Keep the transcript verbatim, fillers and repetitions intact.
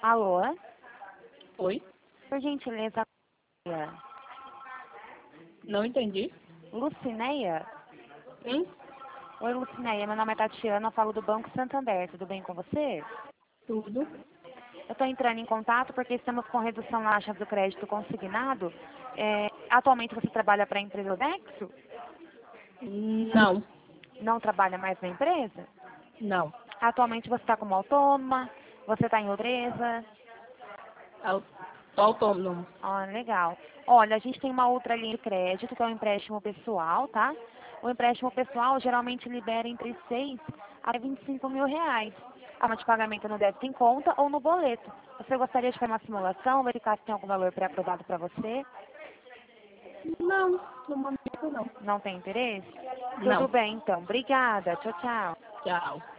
Alô? Oi? Por gentileza, Não entendi. Lucineia? Hum? Oi, Lucineia. Meu nome é Tatiana, eu falo do Banco Santander. Tudo bem com você? Tudo? Eu estou entrando em contato porque estamos com redução na taxa do crédito consignado. É, atualmente você trabalha para a empresa Odexo? Não. Não trabalha mais na empresa? Não. Atualmente você está como autônoma? Você está em empresa? Au- Autônomo. Ah, legal. Olha, a gente tem uma outra linha de crédito, que é o empréstimo pessoal, tá? O empréstimo pessoal geralmente libera entre seis a vinte e cinco mil reais. A forma de pagamento no débito em conta ou no boleto. Você gostaria de fazer uma simulação, verificar se tem algum valor pré-aprovado para você? Não, no momento não. Não tem interesse? Tudo Não. bem, então. Obrigada. Tchau, tchau. Tchau.